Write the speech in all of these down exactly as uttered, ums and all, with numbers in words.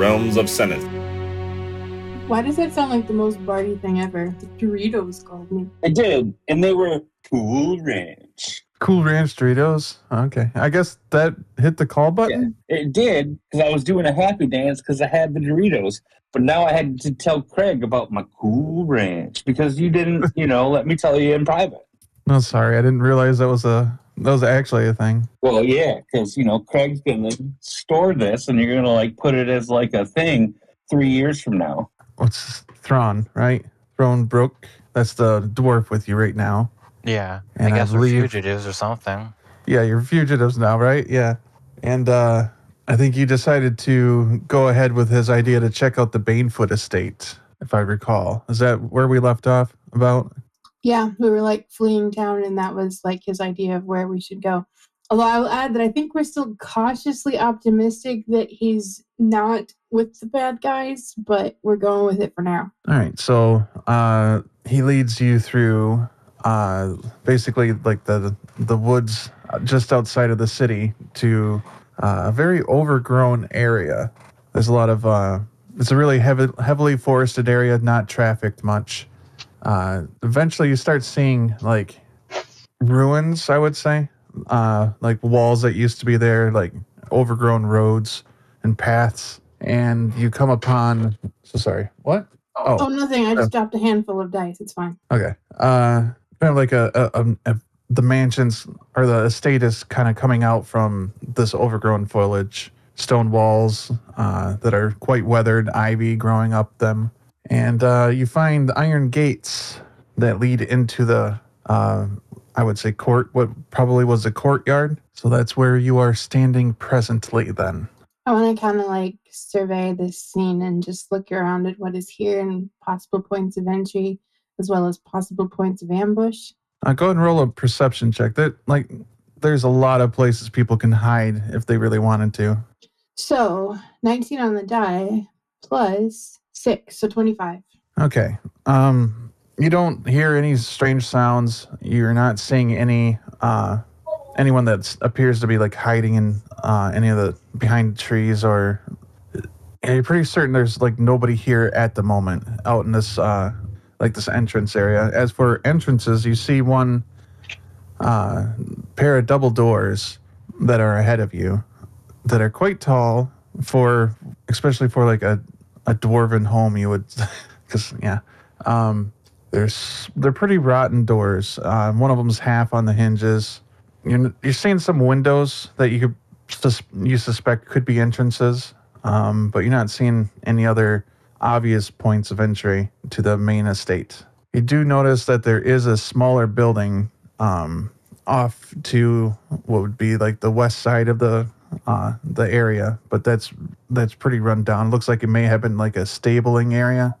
realms of Senate. Why does that sound like the most Barty thing ever? The Doritos called me. I did, and they were Cool Ranch. Cool Ranch Doritos? Okay. I guess that hit the call button? Yeah, it did, because I was doing a happy dance because I had the Doritos. But now I had to tell Craig about my Cool Ranch because you didn't, you know, let me tell you in private. No, sorry. I didn't realize that was a that was actually a thing. Well, yeah, because, you know, Craig's going to store this and you're going to, like, put it as, like, a thing three years from now. What's Thrawn, right? Thrawn Brook. That's the dwarf with you right now. Yeah. And I guess I we're believe, fugitives or something. Yeah, you're fugitives now, right? Yeah. And uh, I think you decided to go ahead with his idea to check out the Banefoot estate, if I recall. Is that where we left off about? Yeah, we were like fleeing town, and that was like his idea of where we should go. Although I will add that I think we're still cautiously optimistic that he's not with the bad guys, but we're going with it for now. All right. So uh, he leads you through uh, basically like the the woods just outside of the city to uh, a very overgrown area. There's a lot of uh, it's a really heavy, heavily forested area, not trafficked much. Uh, eventually, you start seeing like ruins, I would say, uh, like walls that used to be there, like overgrown roads and paths. And you come upon. So sorry. What? Oh, oh nothing. I just uh, dropped a handful of dice. It's fine. Okay. Uh, kind of like a, a, a, a the mansions or the estate is kind of coming out from this overgrown foliage, stone walls uh, that are quite weathered, ivy growing up them. And uh, you find iron gates that lead into the, uh, I would say, court, what probably was a courtyard. So that's where you are standing presently then. I want to kind of like survey this scene and just look around at what is here and possible points of entry, as well as possible points of ambush. Uh, go ahead and roll a perception check. That like, there's a lot of places people can hide if they really wanted to. So, nineteen on the die plus six, so twenty-five. Okay. Um, you don't hear any strange sounds. You're not seeing any uh, anyone that appears to be like hiding in uh, any of the behind trees, or you're pretty certain there's like nobody here at the moment out in this uh, like this entrance area. As for entrances, you see one uh, pair of double doors that are ahead of you that are quite tall for, especially for like a a dwarven home, you would, because yeah, um, there's they're pretty rotten doors. Uh, one of them's half on the hinges. You're you're seeing some windows that you could sus- you suspect could be entrances, um, but you're not seeing any other obvious points of entry to the main estate. You do notice that there is a smaller building um, off to what would be like the west side of the uh, the area, but that's that's pretty run down. Looks like it may have been like a stabling area,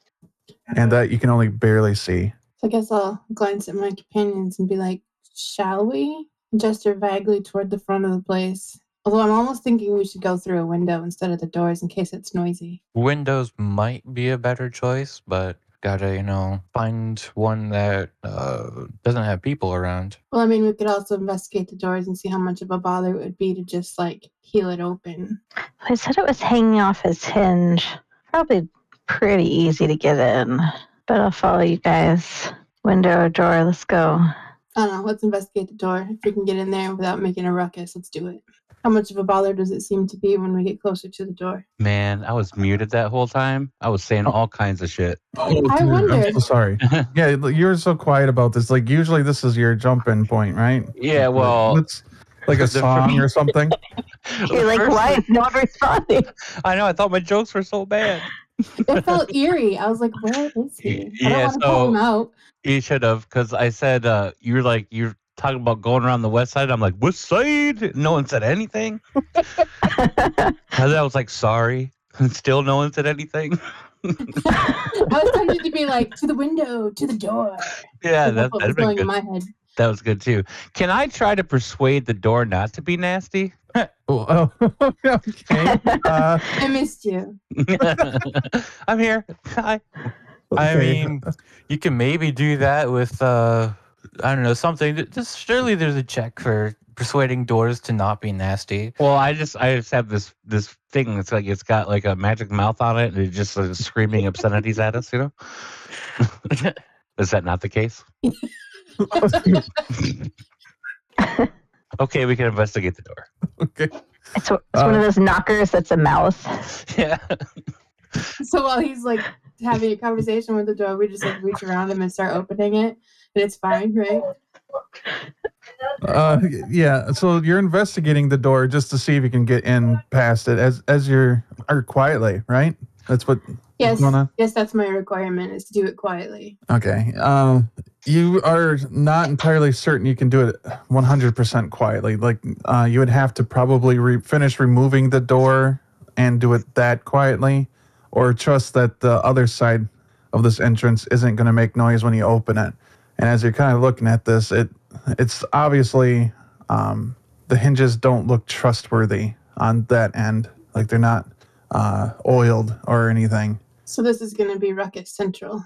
and that you can only barely see. So I guess I'll glance at my companions and be like, shall we? Gesture vaguely toward the front of the place. Although I'm almost thinking we should go through a window instead of the doors in case it's noisy. Windows might be a better choice, but gotta, you know, find one that uh, doesn't have people around. Well, I mean, we could also investigate the doors and see how much of a bother it would be to just, like, peel it open. I said it was hanging off its hinge. Probably pretty easy to get in. But I'll follow you guys. Window or door, let's go. I don't know, let's investigate the door. If we can get in there without making a ruckus, let's do it. How much of a bother does it seem to be when we get closer to the door? Man, I was muted that whole time. I was saying all kinds of shit. Oh, I dude, wondered. I'm so sorry. Yeah, you're so quiet about this. Like, usually this is your jump-in point, right? Yeah, well... It's like a song or something. You're like, why is no one responding? I know, I thought my jokes were so bad. It felt eerie. I was like, where is he? I Yeah, don't want to so- call him out. You should have, because I said, uh, you're like, you're talking about going around the west side. I'm like, west side? No one said anything. And I was like, sorry. Still no one said anything. I was tempted to be like, to the window, to the door. Yeah, That's that, what was that'd been going good. in my head. That was good too. Can I try to persuade the door not to be nasty? Oh, okay. Uh, I missed you. I'm here. Hi. I okay. mean, you can maybe do that with, uh, I don't know, something. Just surely there's a check for persuading doors to not be nasty. Well, I just I just have this this thing. It's like it's got like a magic mouth on it, and it just uh, screaming obscenities at us. You know, is that not the case? Okay, we can investigate the door. Okay. It's, it's one of those knockers that's a mouth. Yeah. So while he's like having a conversation with the door, we just like reach around him and start opening it, and it's fine, right? Uh, yeah. So you're investigating the door just to see if you can get in past it as as you're or quietly, right? That's what. Yes, what's going on? yes, that's my requirement is to do it quietly. Okay. Uh, you are not entirely certain you can do it one hundred percent quietly. Like uh, you would have to probably re- finish removing the door and do it that quietly, or trust that the other side of this entrance isn't going to make noise when you open it. And as you're kind of looking at this, it it's obviously um, the hinges don't look trustworthy on that end. Like they're not uh, oiled or anything. So this is going to be Ruckus Central.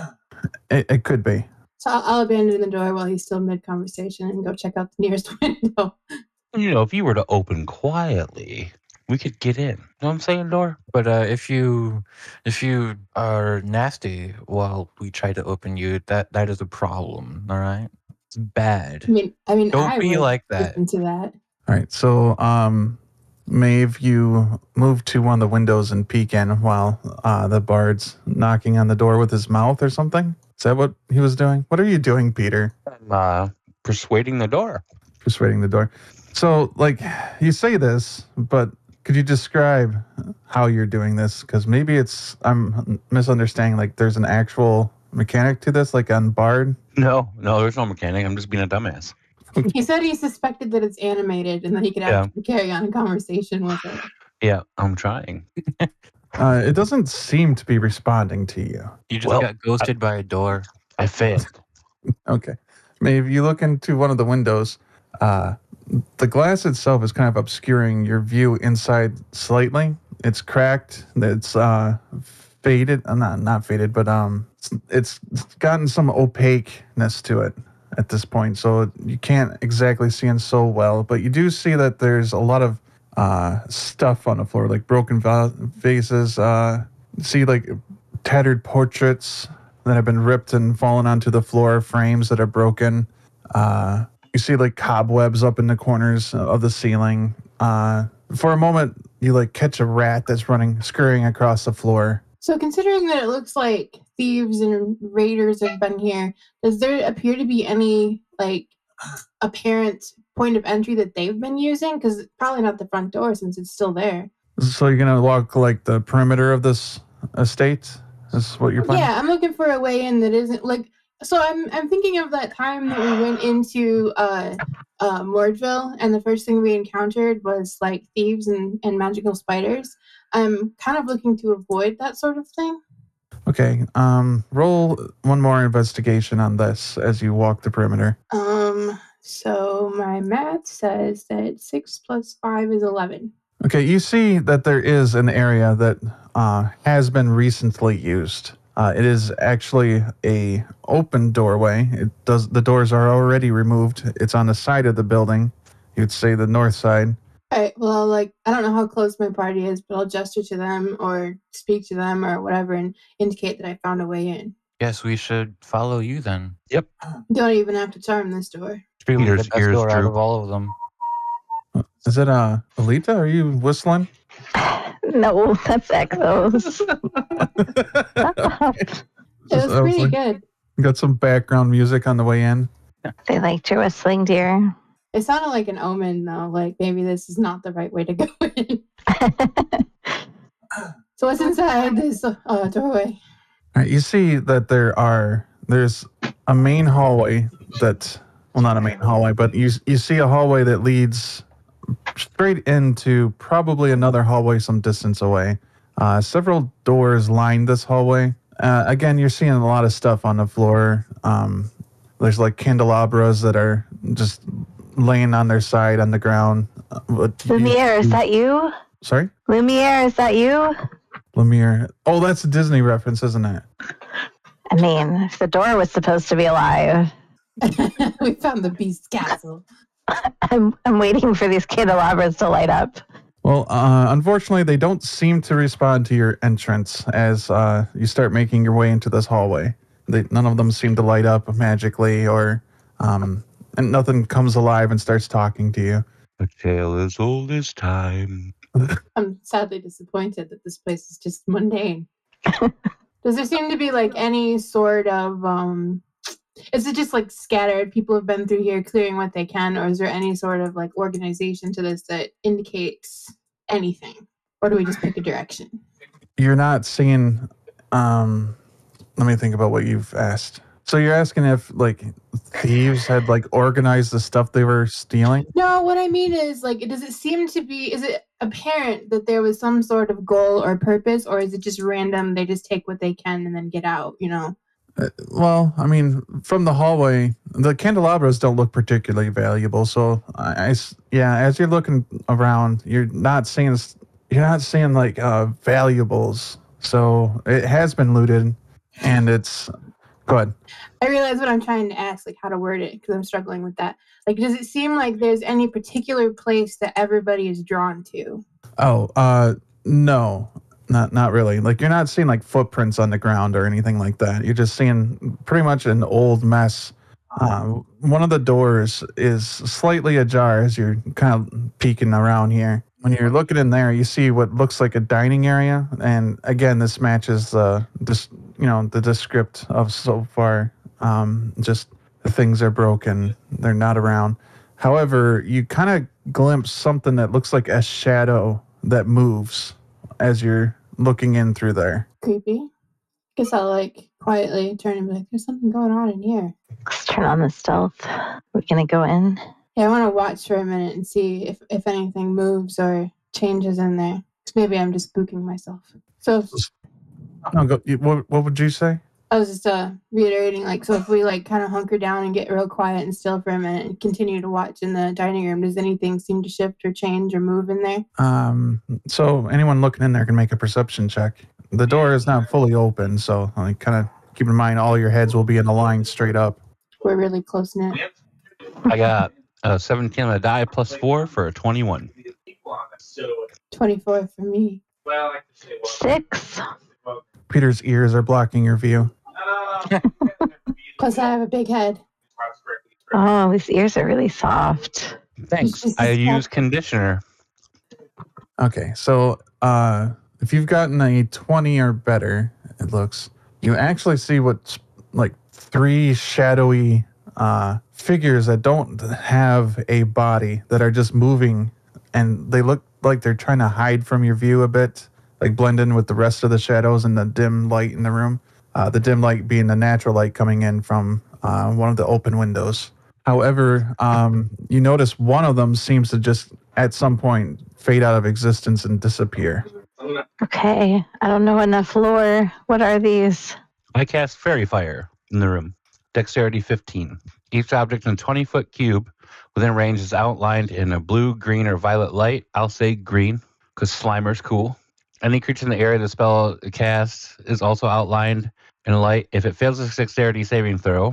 It, it could be. So I'll, I'll abandon the door while he's still mid-conversation and go check out the nearest window. You know, if you were to open quietly, we could get in. You know what I'm saying, Door? But uh, if you if you are nasty while we try to open you, that that is a problem. All right, it's bad. I mean, I mean, Don't I be would like that. listen to that. All right. So, um, Maeve, you move to one of the windows and peek in while uh, the bard's knocking on the door with his mouth or something. Is that what he was doing? What are you doing, Peter? I'm uh, persuading the door. Persuading the door. So, like, you say this, but could you describe how you're doing this? Because maybe it's, I'm misunderstanding, like, there's an actual mechanic to this, like on Bard. No, no, there's no mechanic. I'm just being a dumbass. He said he suspected that it's animated and that he could Yeah. actually carry on a conversation with it. Yeah, I'm trying. Uh, it doesn't seem to be responding to you. You just Well, got ghosted by a door. I failed. Okay. Maybe you look into one of the windows. Uh, the glass itself is kind of obscuring your view inside slightly. It's cracked. It's uh, faded. Uh, not not faded, but um, it's, it's gotten some opaqueness to it at this point. So you can't exactly see in so well. But you do see that there's a lot of uh, stuff on the floor, like broken va- vases. Uh, see like tattered portraits that have been ripped and fallen onto the floor, frames that are broken. Uh, you see like cobwebs up in the corners of the ceiling. Uh, for a moment, you like catch a rat that's running, scurrying across the floor. So considering that it looks like thieves and raiders have been here, does there appear to be any like apparent point of entry that they've been using? Because probably not the front door since it's still there. So you're gonna walk like the perimeter of this estate? Is what you're planning? Yeah, I'm looking for a way in that isn't like. So I'm I'm thinking of that time that we went into uh, uh, Mordville, and the first thing we encountered was like thieves and, and magical spiders. I'm kind of looking to avoid that sort of thing. Okay. Um, roll one more investigation on this as you walk the perimeter. Um. So my math says that six plus five is eleven. Okay, you see that there is an area that uh, has been recently used. Uh, it is actually a open doorway. It does the doors are already removed. It's on the side of the building. You'd say the north side. All right. Well, like I don't know how close my party is, but I'll gesture to them or speak to them or whatever and indicate that I found a way in. Guess we should follow you then. Don't even have to charm this door. It's probably the Ears- best ears door out droop. of all of them. Is it uh, Alita? Are you whistling? No, that's Exos. It Just- was I was pretty like- good. Got some background music on the way in. They liked your whistling, dear. It sounded like an omen, though. Like maybe this is not the right way to go in. So what's inside this uh, doorway? All right, you see that there are there's a main hallway that well not a main hallway, but you you see a hallway that leads straight into probably another hallway some distance away. Uh, several doors line this hallway. Uh, again, you're seeing a lot of stuff on the floor. Um, there's like candelabras that are just laying on their side on the ground. Uh, but you- Lumiere, is that you? Sorry, Lumiere, is that you? Lumiere. Oh, that's a Disney reference, isn't it? I mean, if the door was supposed to be alive. We found the beast's castle. I'm, I'm waiting for these candelabras to light up. Well, uh, unfortunately, they don't seem to respond to your entrance as uh, you start making your way into this hallway. They, none of them seem to light up magically, or um, and nothing comes alive and starts talking to you. A tale as old as time. I'm sadly disappointed that this place is just mundane. Does there seem to be like any sort of um is it just like scattered? People have been through here clearing what they can, or is there any sort of like organization to this that indicates anything? Or do we just pick a direction? You're not seeing. Um, let me think about what you've asked. So you're asking if like thieves had like organized the stuff they were stealing? No, what I mean is like does it seem to be is it apparent that there was some sort of goal or purpose, or is it just random, they just take what they can and then get out, you know? Uh, well, I mean, from the hallway, the candelabras don't look particularly valuable. So, I, I s- yeah, as you're looking around, you're not seeing s- you're not seeing like uh, valuables. So it has been looted, and it's go ahead. I realize what I'm trying to ask, like how to word it, because I'm struggling with that. Like, does it seem like there's any particular place that everybody is drawn to? Oh, uh, no, not not really. Like you're not seeing like footprints on the ground or anything like that. You're just seeing pretty much an old mess. Uh, one of the doors is slightly ajar as you're kind of peeking around here. When you're looking in there, you see what looks like a dining area, and again, this matches the this you know the descript of so far. Um, just the things are broken; they're not around. However, you kind of glimpse something that looks like a shadow that moves as you're looking in through there. Creepy. Guess I'll like quietly turn and be like, there's something going on in here. Let's turn on the stealth. We're going to go in. Yeah, I want to watch for a minute and see if, if anything moves or changes in there. 'Cause maybe I'm just spooking myself. So if, No, go, you- what, what would you say? I was just uh, reiterating, like, so if we like kind of hunker down and get real quiet and still for a minute and continue to watch in the dining room, does anything seem to shift or change or move in there? Um, so anyone looking in there can make a perception check. The door is not fully open, so like kind of keep in mind all your heads will be in a line straight up. We're really close knit. I got uh, seventeen on the die plus four for a twenty-one. twenty-four for me. Six. Peter's ears are blocking your view. Plus, I have a big head. Oh, these ears are really soft. Thanks. I use conditioner. Okay, so uh, if you've gotten a twenty or better, it looks, you actually see what's like three shadowy uh, figures that don't have a body that are just moving, and they look like they're trying to hide from your view a bit, like blend in with the rest of the shadows and the dim light in the room. Uh, the dim light being the natural light coming in from uh, one of the open windows. However, um, you notice one of them seems to just at some point fade out of existence and disappear. Okay. I don't know enough lore. What are these? I cast Fairy Fire in the room. Dexterity fifteen. Each object in a twenty-foot cube within range is outlined in a blue, green, or violet light. I'll say green because Slimer's cool. Any creature in the area the spell casts is also outlined in a light. If it fails a dexterity saving throw,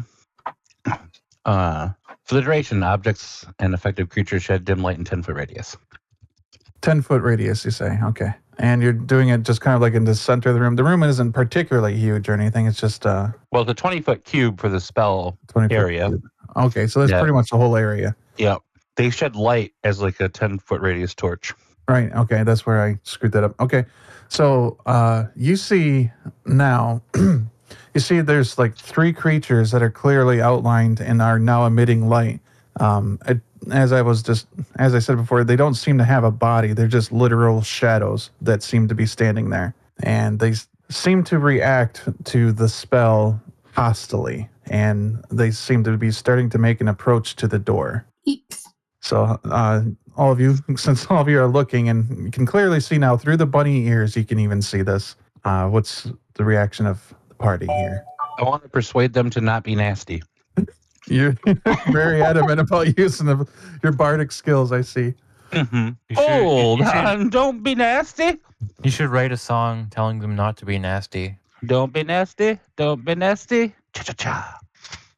uh, for the duration, objects and effective creatures shed dim light in ten-foot radius. ten-foot radius, you say? Okay. And you're doing it just kind of like in the center of the room. The room isn't particularly huge or anything. It's just uh, Well, it's a twenty-foot cube for the spell twenty area. Cube. Okay, so that's Yeah. pretty much the whole area. Yep. They shed light as like a ten-foot radius torch. Right. Okay. That's where I screwed that up. Okay. So uh, you see now, you see there's like three creatures that are clearly outlined and are now emitting light. Um, it, as I was just, as I said before, they don't seem to have a body. They're just literal shadows that seem to be standing there. And they s- seem to react to the spell hostilely. And they seem to be starting to make an approach to the door. Eeks. So, uh, all of you, since all of you are looking, and you can clearly see now through the bunny ears, you can even see this. Uh, what's the reaction of the party here? I want to persuade them to not be nasty. You're very adamant about using the, your bardic skills, I see. Mm-hmm. You should- Hold you should- on, don't be nasty. You should write a song telling them not to be nasty. Don't be nasty. Don't be nasty. Cha cha cha.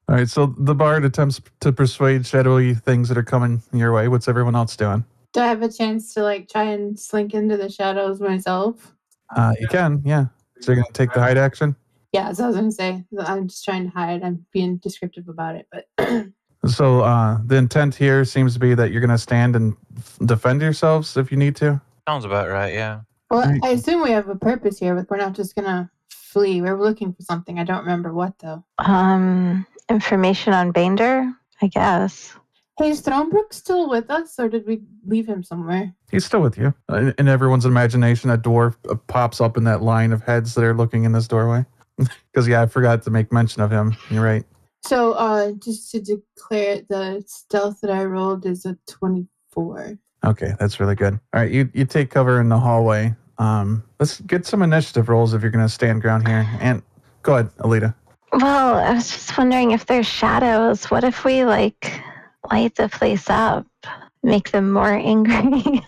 All right, so the bard attempts to persuade shadowy things that are coming your way. What's everyone else doing? Do I have a chance to like try and slink into the shadows myself? Uh, you can, yeah. So you're gonna take the hide action. Yeah, so I was gonna say I'm just trying to hide. I'm being descriptive about it, but So uh, the intent here seems to be that you're gonna stand and f- defend yourselves if you need to. Sounds about right. Yeah. well, Right. I assume we have a purpose here, but we're not just gonna flee. We're looking for something. I don't remember what though. Um, information on Bander, I guess. Hey, is Thronebrook still with us, or did we leave him somewhere? He's still with you. Uh, In everyone's imagination, a dwarf uh, pops up in that line of heads that are looking in this doorway. Because, yeah, I forgot to make mention of him. You're right. So, uh, just to declare, the stealth that I rolled is a twenty-four. Okay, that's really good. All right, you, you take cover in the hallway. Um, let's get some initiative rolls if you're going to stand ground here. And go ahead, Alita. Well, I was just wondering if there's shadows. What if we, like, light the place up? Make them more angry?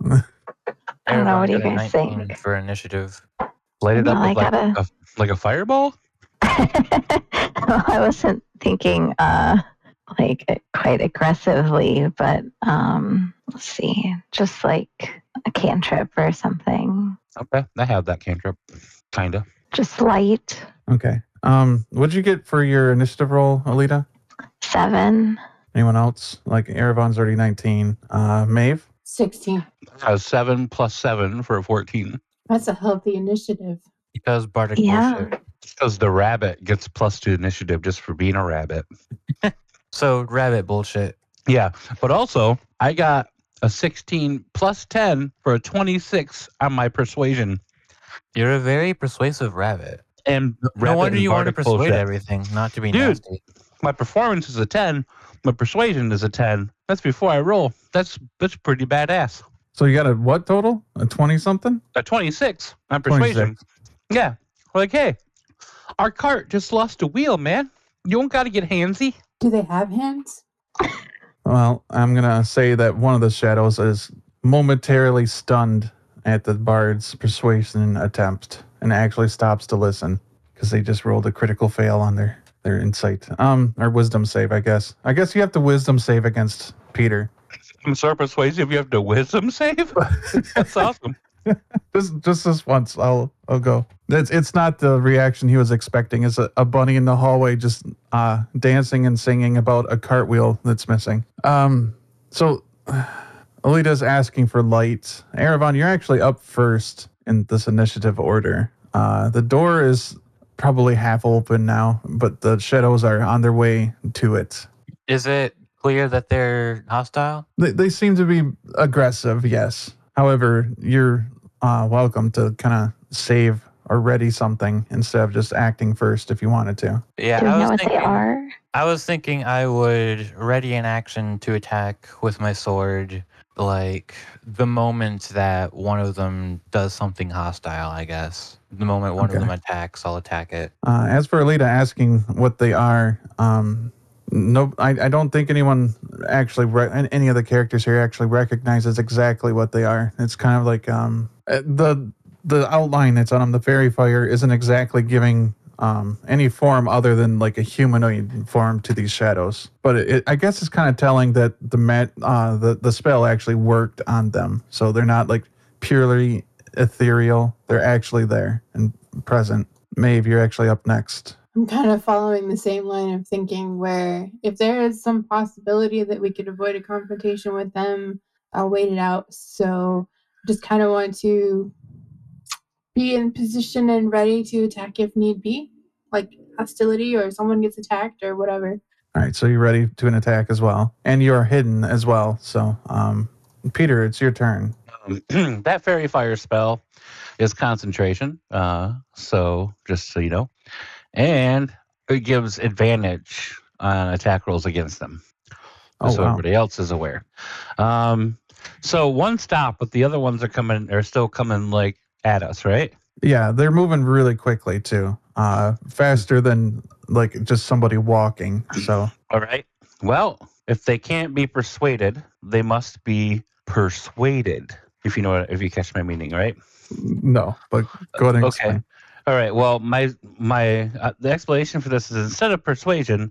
I don't know. What do you Everyone guys got a nineteen think? for initiative? Light it Well, up I with like gotta- a, like a fireball? Well, I wasn't thinking uh like quite aggressively, but um let's see, just like a cantrip or something. Okay, I have that cantrip. Kinda. Just light. Okay. Um, what'd you get for your initiative roll, Alita? Seven. Anyone else? Like, Erebon's already nineteen. Uh, Maeve? sixteen. Uh, seven plus seven for a fourteen. That's a healthy initiative. Because bardic Yeah. bullshit. Because the rabbit gets plus two initiative just for being a rabbit. So rabbit bullshit. Yeah, but also I got a sixteen plus ten for a twenty-six on my persuasion. You're a very persuasive rabbit. And No rabbit wonder and you want to bardic persuade bullshit. everything, not to be Dude. nasty. My performance is a ten. My persuasion is a ten. That's before I roll. That's that's pretty badass. So you got a what total? A twenty-something? A twenty-six on persuasion. Yeah. We're like, hey, our cart just lost a wheel, man. You don't got to get handsy. Do they have hands? Well, I'm going to say that one of the shadows is momentarily stunned at the bard's persuasion attempt and actually stops to listen because they just rolled a critical fail on their, their insight. Um, or wisdom save, I guess. I guess you have to wisdom save against Peter. I'm so persuasive you have to wisdom save? That's awesome. Just just this once, I'll I'll go. It's it's not the reaction he was expecting. It's a, a bunny in the hallway just uh, dancing and singing about a cartwheel that's missing. Um, so Alita's asking for light. Erebon, you're actually up first in this initiative order. Uh, the door is probably half open now, but the shadows are on their way to it. Is it clear that they're hostile? They they seem to be aggressive, yes. However, you're uh, welcome to kind of save or ready something instead of just acting first if you wanted to. Yeah, Do we I know was what thinking. they are? I was thinking I would ready an action to attack with my sword, like the moment that one of them does something hostile. I guess the moment one Okay. of them attacks, I'll attack it. Uh, as for Alita asking what they are, um, no, I, I don't think anyone actually, re- an- any of the characters here actually recognizes exactly what they are. It's kind of like um, uh, the the outline that's on them, the fairy fire, isn't exactly giving um, any form other than like a humanoid form to these shadows. But it, it, I guess it's kind of telling that the mat, uh, the the spell actually worked on them, so they're not like purely ethereal. They're actually there and present. Maeve, you're actually up next. I'm kind of following the same line of thinking where if there is some possibility that we could avoid a confrontation with them, I'll wait it out. So just kind of want to be in position and ready to attack if need be, like hostility or someone gets attacked or whatever. All right, so you're ready to an attack as well, and you are hidden as well. So, um, Peter, it's your turn. Um, that fairy fire spell is concentration. Uh, so just so you know, and it gives advantage on attack rolls against them. Oh, so wow. everybody else is aware. Um, so one stop, but the other ones are coming. Are still coming like at us, right? Yeah, they're moving really quickly too, uh, faster than like just somebody walking. So, All right. Well, if they can't be persuaded, they must be persuaded. If you know what, if you catch my meaning, right? no, but go ahead and Okay. explain. All right. Well, my my uh, the explanation for this is instead of persuasion,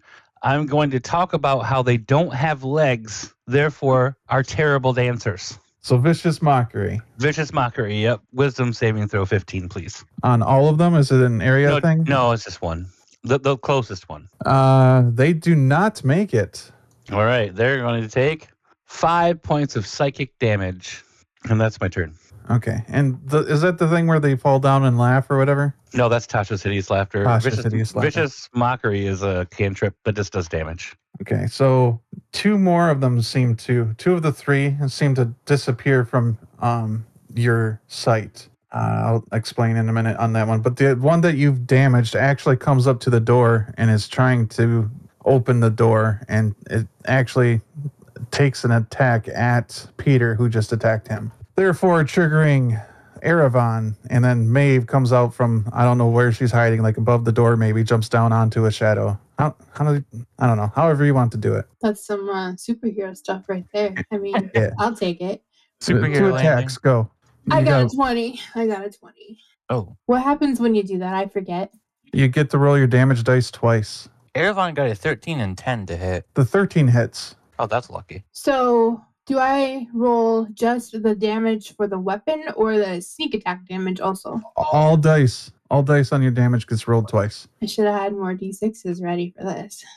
I'm going to talk about how they don't have legs, therefore are terrible dancers. So vicious mockery Vicious mockery. Yep. Wisdom saving throw fifteen, please. on all of them. Is it an area No, thing? no, it's just one. The, the closest one. Uh, they do not make it. All right. They're going to take five points of psychic damage. And that's my turn. Okay, and the, is that the thing where they fall down and laugh or whatever? No, that's Tasha's Hideous Laughter. Tasha's Vicious, Hideous Laughter. Vicious Mockery is a cantrip that just does damage. Okay, so two more of them seem to, two of the three seem to disappear from um your sight. Uh, I'll explain in a minute on that one. But the one that you've damaged actually comes up to the door and is trying to open the door, and it actually takes an attack at Peter, who just attacked him. Therefore, triggering Erevan, and then Maeve comes out from, I don't know where she's hiding, like above the door maybe, jumps down onto a shadow. How, how do, I don't know, however you want to do it. That's some uh, superhero stuff right there. I mean, Yeah. I'll take it. Superhero Two landing. attacks, go. I You got got- a twenty. I got a twenty. Oh, What happens when you do that? I forget. You get to roll your damage dice twice. Erevan got a thirteen and ten to hit. The thirteen hits. Oh, that's lucky. So, do I roll just the damage for the weapon or the sneak attack damage also? All dice. All dice on your damage gets rolled twice. I should have had more d sixes ready for this.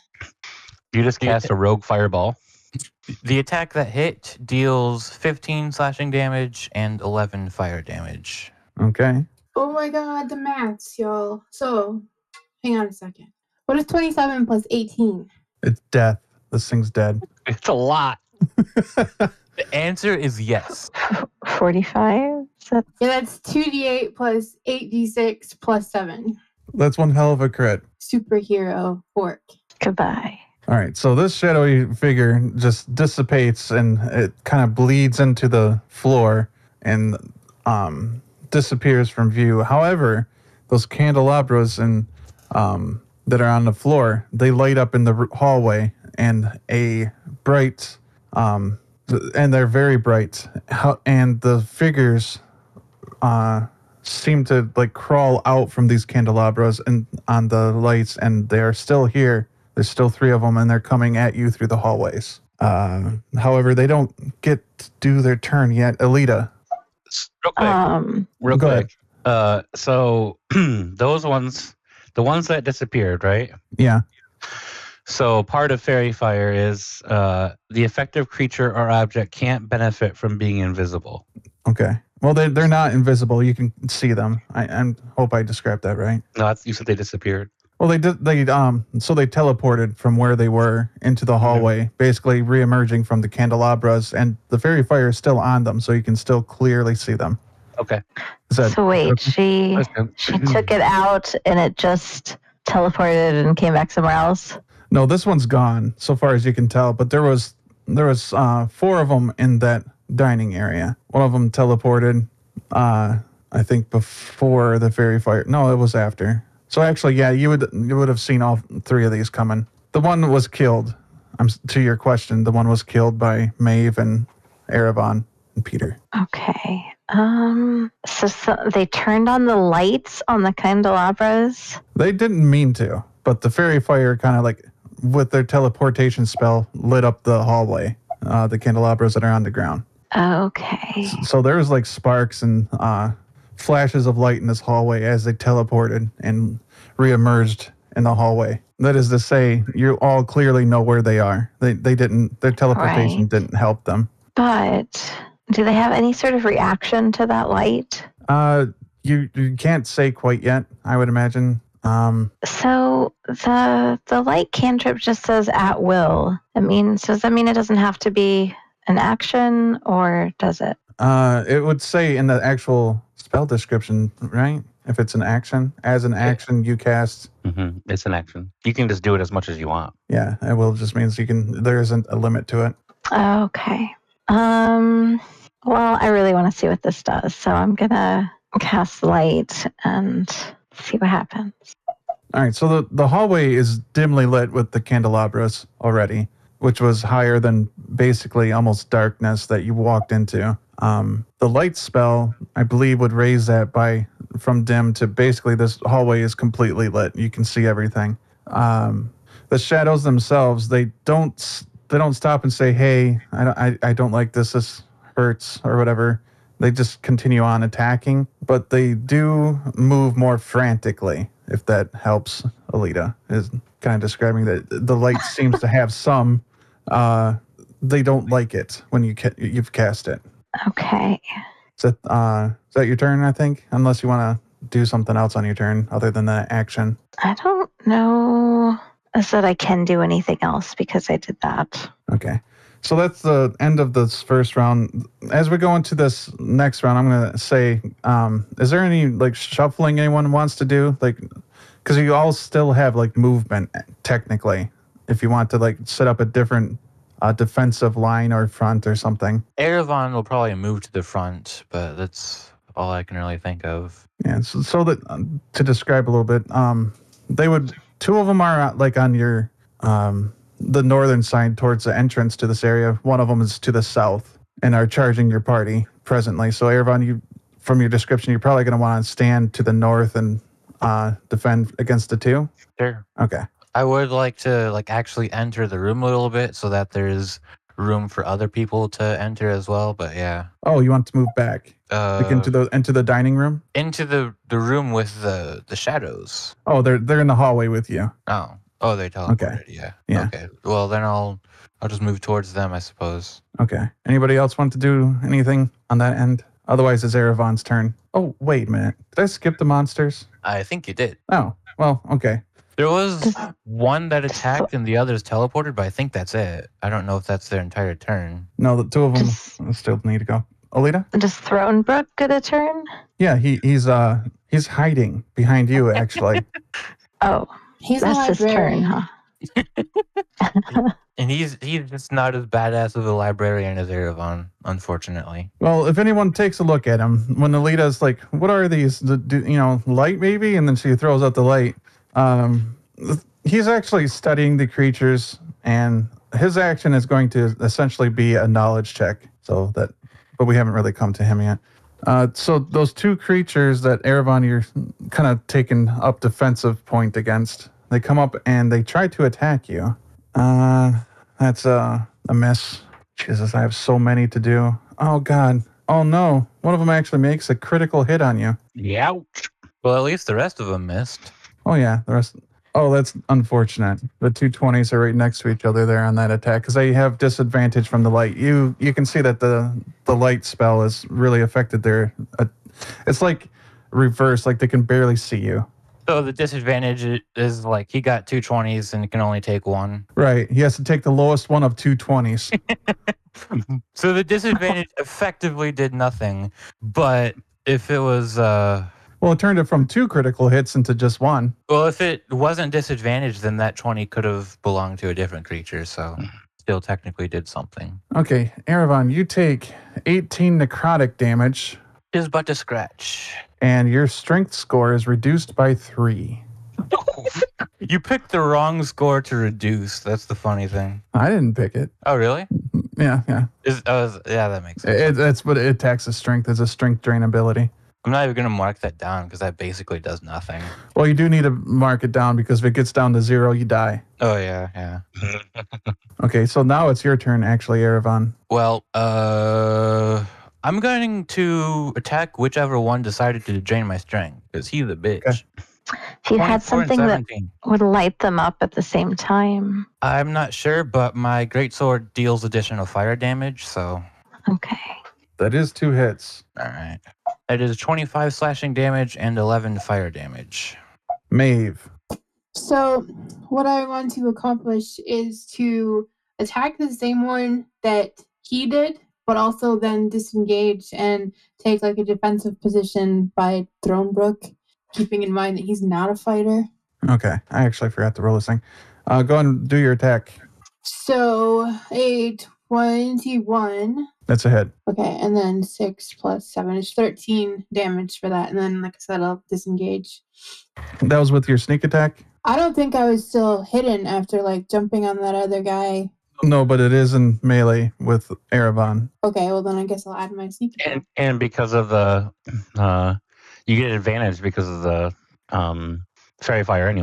You just cast a rogue fireball. The attack that hit deals fifteen slashing damage and eleven fire damage. Okay. Oh my god, the maths, y'all. So, hang on a second. What is twenty-seven plus eighteen? It's death. This thing's dead. It's a lot. The answer is yes. forty-five? Is that Yeah, that's two d eight plus eight d six plus seven. That's one hell of a crit. Superhero fork. goodbye? All right, so this shadowy figure just dissipates and it kind of bleeds into the floor and um, disappears from view. However, those candelabras and um, that are on the floor, they light up in the r- hallway, and a bright, um, th- and they're very bright. How, and the figures uh, seem to like crawl out from these candelabras and on the lights, and they are still here. There's still three of them, and they're coming at you through the hallways. Uh, however, they don't get to do their turn yet. Alita, Real quick. Um, real go quick. Uh, so those ones, the ones that disappeared, right? yeah, So part of Fairy Fire is uh, the effective creature or object can't benefit from being invisible. okay. Well, they they're not invisible. You can see them. I, I hope I described that right. No, that's, you said they disappeared. Well, they did. They um. So they teleported from where they were into the hallway, basically re-emerging from the candelabras, and the fairy fire is still on them, so you can still clearly see them. Okay. Is that so wait, okay? she That's good. she took it out and it just teleported and came back somewhere else. No, this one's gone, so far as you can tell. But there was there was uh, four of them in that dining area. One of them teleported, uh, I think, before the fairy fire. No, it was after. So actually, yeah, you would you would have seen all three of these coming. The one was killed. I'm s- to your question. The one was killed by Maeve and Erevan and Peter. Okay. Um. So, so they turned on the lights on the candelabras. They didn't mean to, but the fairy fire kind of like with their teleportation spell lit up the hallway, uh, the candelabras that are on the ground. Okay. So there was like sparks and uh, flashes of light in this hallway as they teleported and reemerged in the hallway. That is to say, you all clearly know where they are. They they didn't. Their teleportation Right. didn't help them. But do they have any sort of reaction to that light? Uh, you you can't say quite yet. I would imagine. Um, So the the light cantrip just says at will. It means does that mean it doesn't have to be an action, or does it? uh, it would say in the actual spell description, right? If it's an action, as an action, you cast. hmm It's an action. You can just do it as much as you want. Yeah, it will just means you can. There isn't a limit to it. Okay. Um. Well, I really want to see what this does, so I'm gonna cast light and see what happens. All right, so the, the hallway is dimly lit with the candelabras already, which was higher than basically almost darkness that you walked into. Um, the light spell, I believe, would raise that by from dim to basically this hallway is completely lit. You can see everything. Um, the shadows themselves, they don't they don't stop and say, "Hey, I don't I, I don't like this. This hurts," or whatever. They just continue on attacking, but they do move more frantically. If that helps, Alita is kind of describing that the light seems to have some. Uh, they don't like it when you ca- you've cast it. Okay. Is that uh, is that your turn? I think, unless you want to do something else on your turn other than that action. I don't know. I said I can do anything else because I did that. Okay. So that's the end of this first round. As we go into this next round, I'm going to say, um, is there any like shuffling anyone wants to do? Like, because you all still have like movement technically. If you want to like set up a different uh, defensive line or front or something. Erevan will probably move to the front, but that's all I can really think of. Yeah. So, so that um, to describe a little bit, um, they would two of them are uh, like on your. Um, the northern side towards the entrance to this area. One of them is to the south and are charging your party presently. So, Erevan, you, from your description, you're probably going to want to stand to the north and uh, defend against the two. Sure. Okay. I would like to like actually enter the room a little bit so that there's room for other people to enter as well. But yeah. Oh, you want to move back Uh, like into the into the dining room? into the, the room with the, the shadows. Oh, they're they're in the hallway with you. Oh. Oh, they teleported. Okay. Yeah. Yeah. Okay. Well, then I'll I'll just move towards them, I suppose. Okay. Anybody else want to do anything on that end? Otherwise, it's Erevan's turn. Oh, wait a minute. Did I skip the monsters? I think you did. Oh, well, okay. There was one that attacked and the others teleported, but I think that's it. I don't know if that's their entire turn. No, the two of them Just- still need to go. Alita? Does Thronebrook get a turn? Yeah, he he's uh he's hiding behind you actually. Oh, He's a that's his turn, librarian. huh? And he's he's just not as badass of a librarian as Erevan, unfortunately. Well, if anyone takes a look at him, when Alita's like, "What are these? The, do, you know, light maybe?" and then she throws out the light. Um, he's actually studying the creatures, and his action is going to essentially be a knowledge check. So that, but we haven't really come to him yet. Uh, so those two creatures that Erevan, you're kind of taking up defensive point against, they come up and they try to attack you. Uh, that's uh, a miss. Jesus, I have so many to do. Oh, God. Oh, no. One of them actually makes a critical hit on you. Youch. Well, at least the rest of them missed. Oh, yeah. The rest. Oh, that's unfortunate. The two twenties are right next to each other there on that attack because they have disadvantage from the light. You you can see that the, the light spell has really affected their... Uh, it's like reverse, like they can barely see you. So the disadvantage is like he got two twenties and can only take one. Right. He has to take the lowest one of two twenties. So the disadvantage effectively did nothing. But if it was, uh, Well, it turned it from two critical hits into just one. well, if it wasn't disadvantaged, then that twenty could have belonged to a different creature. So still technically did something. Okay, Erevan, you take eighteen necrotic damage, Is but a scratch. and your strength score is reduced by three. You picked the wrong score to reduce. That's the funny thing. I didn't pick it. Oh, really? Yeah, yeah. Is, oh, is yeah, that makes sense. It, that's what it taxes strength as a strength drain ability. I'm not even going to mark that down because that basically does nothing. Well, you do need to mark it down because if it gets down to zero, you die. Oh, yeah, yeah. Okay, so now it's your turn, actually, Erevan. Well, uh, I'm going to attack whichever one decided to drain my strength because he's a bitch. Okay. If you had twenty-four and something that seventeen. would light them up at the same time. I'm not sure, but my greatsword deals additional fire damage, so Okay. That is two hits. all right. It is twenty-five slashing damage and eleven fire damage. Maeve. So, what I want to accomplish is to attack the same one that he did, but also then disengage and take like a defensive position by Thronebrook, keeping in mind that he's not a fighter. Okay, I actually forgot to roll this thing. Uh, go and do your attack. So, a twenty-one. That's a hit. Okay, and then six plus seven is thirteen damage for that. And then, like I said, I'll disengage. That was with your sneak attack? I don't think I was still hidden after like jumping on that other guy. No, but it is in melee with Erevan. Okay, well then I guess I'll add my sneak attack. And and because of the, uh, you get advantage because of the um, fairy fire anyway.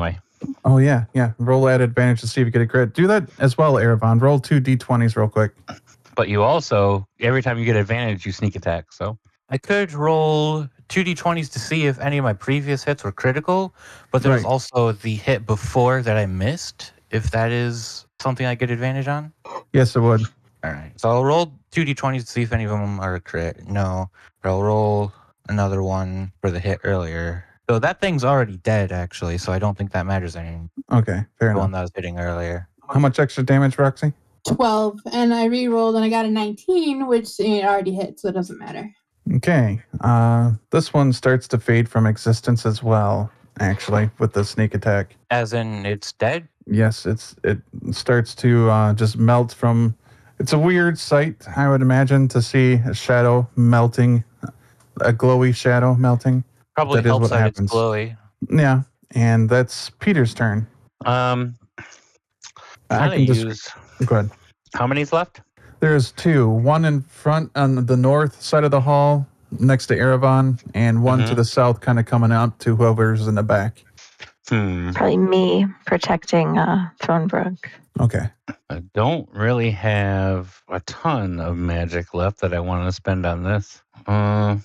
Oh yeah, yeah. Roll at advantage to see if you get a crit. Do that as well, Erebon. Roll two d twenties real quick. But you also, every time you get advantage, you sneak attack. So I could roll two d twenties to see if any of my previous hits were critical, but there's Right. also the hit before that I missed, if that is something I get advantage on. Yes, it would. All right. So I'll roll two d twenties to see if any of them are a crit. No. But I'll roll another one for the hit earlier. So that thing's already dead, actually, so I don't think that matters anymore. Okay, fair The enough. one that I was hitting earlier. How much extra damage, Roxy? twelve, and I re-rolled and I got a nineteen, which it already hit, so it doesn't matter. Okay. Uh, this one starts to fade from existence as well. Actually, with the sneak attack. As in, it's dead? Yes, it's it starts to uh, just melt from. It's a weird sight, I would imagine, to see a shadow melting, a glowy shadow melting. Probably That is helps what that it's happens. glowy. Yeah, and that's Peter's turn. um, I kind can of just use. go ahead. How many's left? There's two, one in front on the north side of the hall next to Erebon, and one to Mhm. the south, kind of coming up to whoever's in the back. Hmm. Probably me protecting uh, Thornbrook. Okay. I don't really have a ton of magic left that I want to spend on this. Uh,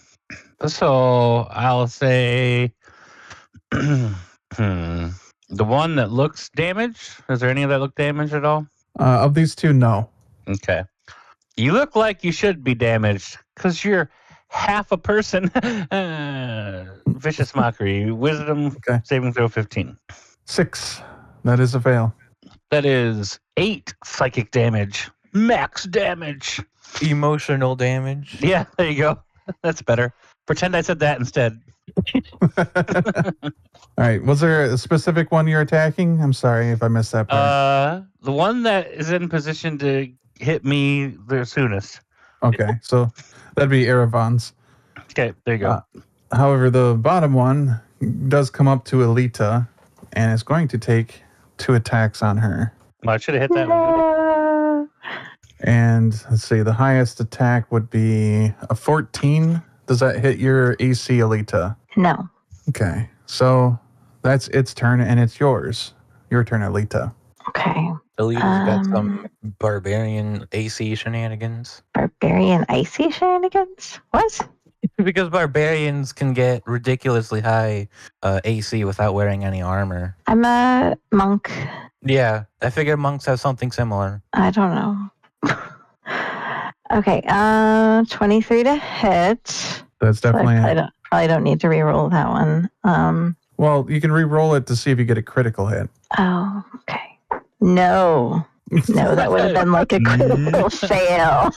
so I'll say hmm, the one that looks damaged. Is there any that look damaged at all? Uh, of these two, no. Okay. You look like you should be damaged because you're half a person. Uh, vicious mockery. Wisdom Okay. saving throw fifteen. Six. That is a fail. That is eight psychic damage. Max damage. Emotional damage. Yeah, there you go. That's better. Pretend I said that instead. All right. Was there a specific one you're attacking? I'm sorry if I missed that part. Uh, the one that is in position to hit me the soonest. Okay. So that'd be Erebon's. Okay, there you go. Uh, However, the bottom one does come up to Alita and is going to take two attacks on her. Well, I should have hit that one. No. And let's see, the highest attack would be a fourteen. Does that hit your A C, Alita? No. Okay. So that's its turn and it's yours. Your turn, Alita. Okay. Elite's got some Um, barbarian A C shenanigans. Barbarian icy shenanigans? What? Because barbarians can get ridiculously high uh, A C without wearing any armor. I'm a monk. Yeah, I figure monks have something similar. I don't know. Okay, uh, twenty-three to hit. That's So I definitely probably it. don't, probably don't need to re-roll that one. Um, Well, you can re-roll it to see if you get a critical hit. oh, okay. No. No, that would have been like a critical fail.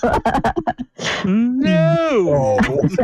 No.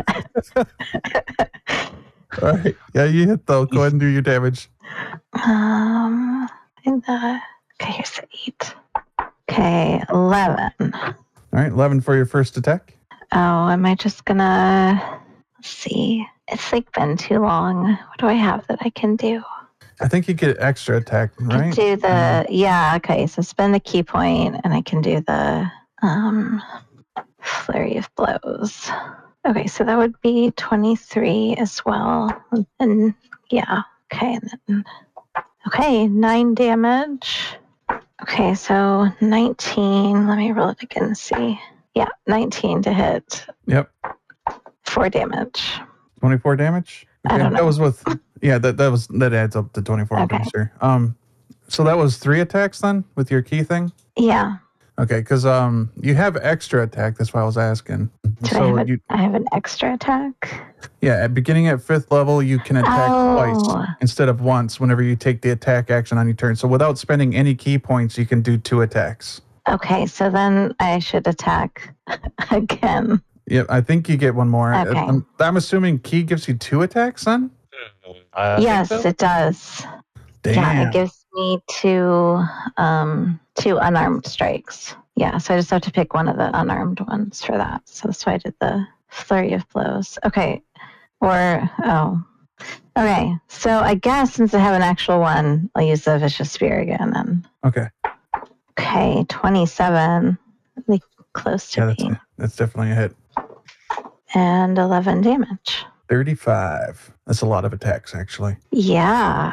All right. Yeah, you hit though. Go ahead and do your damage. um, and the, okay, here's the eight. Okay, eleven. All right, eleven for your first attack. Oh, am I just gonna, let's see. It's like been too long. What do I have that I can do? I think you get extra attack, I right? can do the, yeah, okay, so spend the key point and I can do the um, flurry of blows. Okay, so that would be twenty-three as well. And yeah, okay. And then, okay, nine damage. Okay, so nineteen. Let me roll it again and see. Yeah, nineteen to hit. Yep. Four damage. twenty-four damage. I don't That know. was with yeah, that that was that adds up to twenty-four. I'm pretty Okay. sure. Um so that was three attacks then with your key thing? Yeah. Okay, because um you have extra attack, that's why I was asking. Did I, So have a, you I have an extra attack? yeah, at beginning at fifth level you can attack Oh. twice instead of once whenever you take the attack action on your turn. So without spending any key points, you can do two attacks. Okay, so then I should attack again. Yep, I think you get one more. Okay. I'm, I'm assuming key gives you two attacks then? I think Yes, so. it does. Damn. Yeah, it gives me two um two unarmed strikes. Yeah, so I just have to pick one of the unarmed ones for that. So that's why I did the flurry of blows. Okay. Or oh. Okay. So I guess since I have an actual one, I'll use the vicious spear again then. Okay. Okay, twenty-seven. Really close to Yeah, that's me. that's definitely a hit. And eleven damage. thirty-five. That's a lot of attacks actually. Yeah.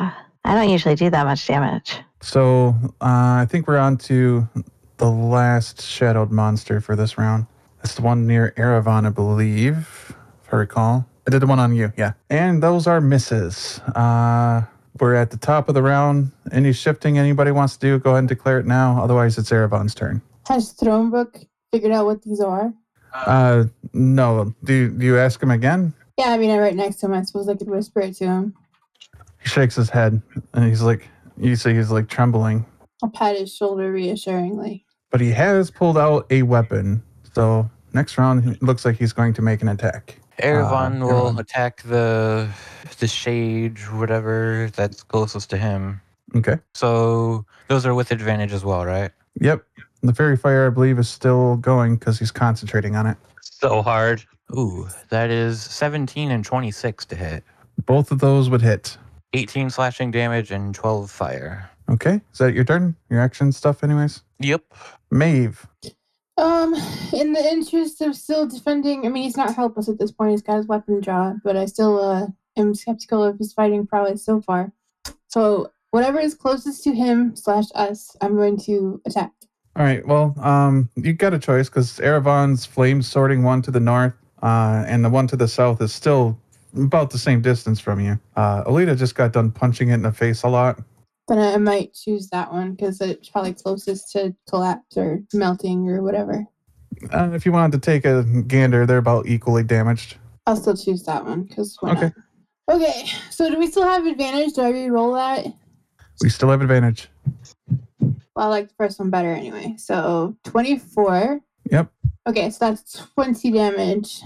I don't usually do that much damage. So uh, I think we're on to the last shadowed monster for this round. It's the one near Erevan, I believe, if I recall. I did the one on you, yeah. And those are misses. Uh, we're at the top of the round. Any shifting anybody wants to do, go ahead and declare it now. Otherwise, it's Erevan's turn. Has Thronebrook figured out what these are? Uh, no. Do you, do you ask him again? Yeah, I mean, I'm right next to him. I suppose I could whisper it to him. He shakes his head, and he's like, you see he's like trembling. I'll pat his shoulder reassuringly. But he has pulled out a weapon. So next round, it looks like he's going to make an attack. Erevan Uh, will Erevan. attack the the shade, whatever that's closest to him. Okay. So those are with advantage as well, right? Yep. The fairy fire, I believe, is still going because he's concentrating on it. So hard. Ooh, that is seventeen and twenty-six to hit. Both of those would hit. eighteen slashing damage and twelve fire. Okay. Is that your turn? Your action stuff, anyways? Yep. Maeve. Um, in the interest of still defending, I mean, he's not helpless at this point. He's got his weapon drawn, but I still uh, am skeptical of his fighting prowess so far. So whatever is closest to him slash us, I'm going to attack. All right. Well, um, you got a choice because Erevan's flame sorting one to the north, uh, and the one to the south is still about the same distance from you. Uh, Alita just got done punching it in the face a lot. Then I might choose that one because it's probably closest to collapse or melting or whatever. Uh, if you wanted to take a gander, they're about equally damaged. I'll still choose that one because why Okay. not? Okay, so do we still have advantage? Do I re-roll that? We still have advantage. Well, I like the first one better anyway. So twenty-four. Yep. Okay, so that's twenty damage.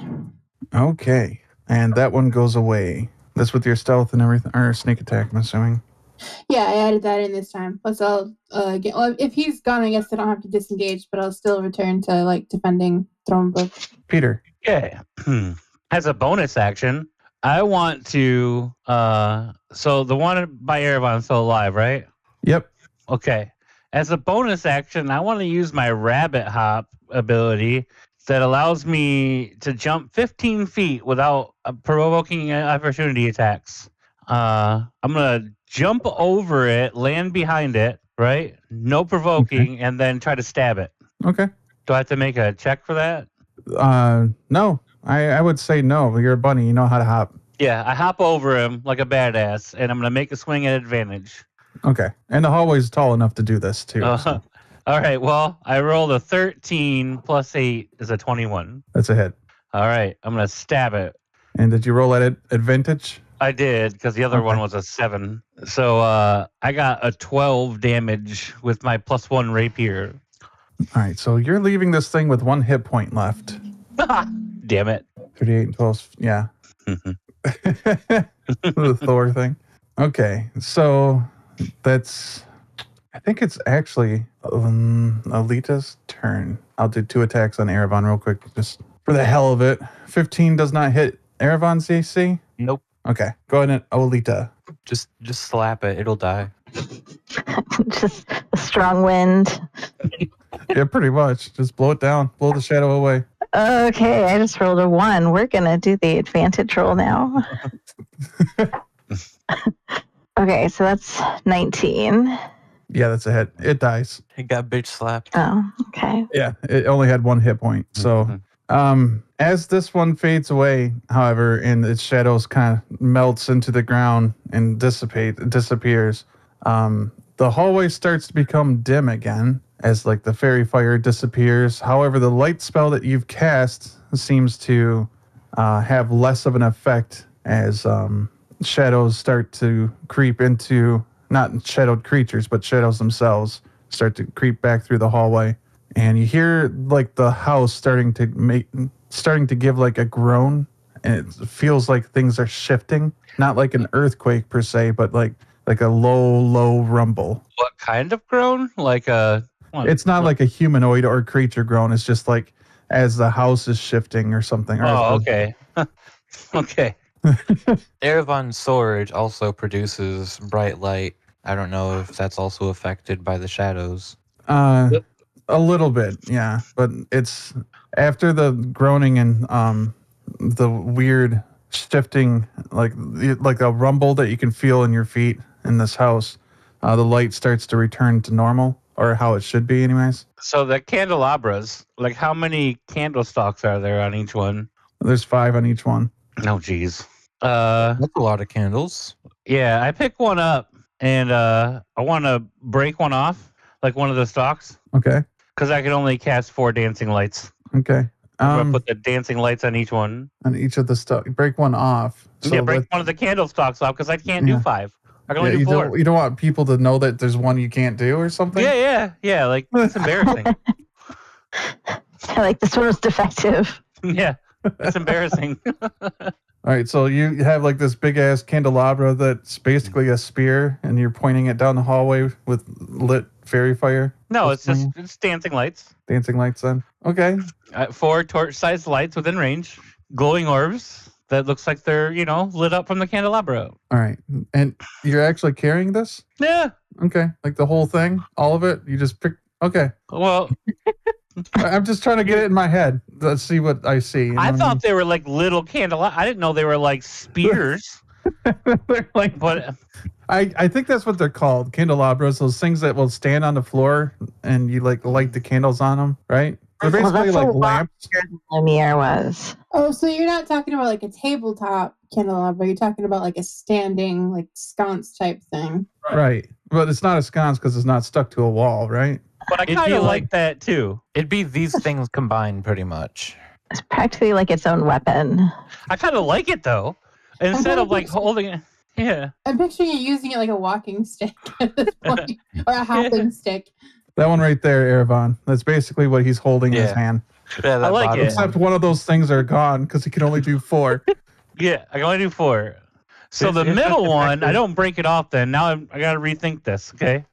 Okay. And that one goes away. That's with your stealth and everything, or sneak attack, I'm assuming. Yeah, I added that in this time. Plus, I'll uh, get. Well, if he's gone, I guess I don't have to disengage, but I'll still return to like defending Thronebrook. Peter. Yeah. As a bonus action, I want to. Uh, so the one by Erevan's still alive, right? Yep. Okay. As a bonus action, I want to use my rabbit hop ability that allows me to jump fifteen feet without uh, provoking opportunity attacks. Uh, I'm gonna jump over it, land behind it, right? No provoking, and then try to stab it. Okay. Do I have to make a check for that? Uh, no. I, I would say no. You're a bunny. You know how to hop. Yeah, I hop over him like a badass, and I'm gonna make a swing at advantage. Okay. And the hallway's tall enough to do this, too. Uh, so all right. Well, I rolled a thirteen plus eight is a twenty-one. that's a hit. All right, I'm gonna stab it. And did you roll at ad- advantage? I did because the other Okay. one was a seven. So uh, I got a twelve damage with my plus one rapier. All right. So you're leaving this thing with one hit point left. Damn it. thirty-eight and twelve. Yeah. The Thor thing. Okay. So that's. I think it's actually um, Alita's turn. I'll do two attacks on Erevan real quick, just for the hell of it. fifteen does not hit Erevan's A C. Nope. Okay. Go ahead and Alita. Just just slap it. It'll die. Just a strong wind. Yeah, pretty much. Just blow it down. Blow the shadow away. Okay, I just rolled a one. We're gonna do the advantage roll now. Okay, so that's nineteen. Yeah, that's a hit. It dies. It got bitch slapped. Oh, okay. Yeah, it only had one hit point. So, Mhm. um, as this one fades away, however, and its shadows kind of melts into the ground and dissipate, disappears, um, the hallway starts to become dim again as like the fairy fire disappears. However, the light spell that you've cast seems to uh, have less of an effect as um, shadows start to creep into not shadowed creatures, but shadows themselves start to creep back through the hallway. And you hear like the house starting to make, starting to give like a groan. And it feels like things are shifting, not like an earthquake per se, but like, like a low, low rumble. What kind of groan? Like a. What? It's not like a humanoid or creature groan. It's just like as the house is shifting or something. Or Oh, okay. Okay. Erevan's sword also produces bright light. I don't know if that's also affected by the shadows. Uh, Yep. a little bit, yeah. But it's after the groaning and um, the weird shifting, like like a rumble that you can feel in your feet in this house, uh, the light starts to return to normal, or how it should be, anyways. So the candelabras, like how many candle stalks are there on each one? There's five on each one. No, geez. Uh, That's a lot of candles. yeah, I pick one up and uh, I want to break one off, like one of the stalks, Okay. because I can only cast four dancing lights. Okay. I'm Um, gonna put the dancing lights on each one. on each of the stuff, break one off. So yeah, break that- one of the candle stalks off because I can't Yeah. do five. I can yeah, only you do four. don't you don't want people to know that there's one you can't do or something. Yeah, yeah, yeah. Like it's embarrassing. Like this one was defective. yeah, it's embarrassing. All right, so you have like this big ass candelabra that's basically a spear, and you're pointing it down the hallway with lit fairy fire, no, it's just Mhm. it's dancing lights. dancing lights. Then okay, Uh, four torch-sized lights within range, glowing orbs that looks like they're you know lit up from the candelabra. all right, and you're actually carrying this. Yeah. Okay, like the whole thing, all of it. You just pick. Okay, Well, I- I'm just trying to get it in my head. Let's see what I see. you know I what thought they were like little candelabra. I didn't know they were like spears. I mean? They're like, But I, I think that's what they're called, candelabras. Those things that will stand on the floor and you like light the candles on them, right? They're Well, basically that's like a lot. lamps. Lumiere was. Oh, so you're not talking about like a tabletop candelabra. You're talking about like a standing, like sconce type thing. Right. But it's not a sconce because it's not stuck to a wall, right? but I It'd kind be of like- like that too. It'd be these things combined, pretty much. It's practically like its own weapon. I kind of like it though. Instead of like holding it. Yeah. I'm picturing you using it like a walking stick at this point, or a hopping stick. That one right there, Erevan. That's basically what he's holding in his Yeah. hand. Yeah, that like bottom it. Except one. one of those things are gone because he can only do four. Yeah. I can only do four. So It's- the it's middle just one, I effective. don't break it off then. Now I'm, I got to rethink this. Okay.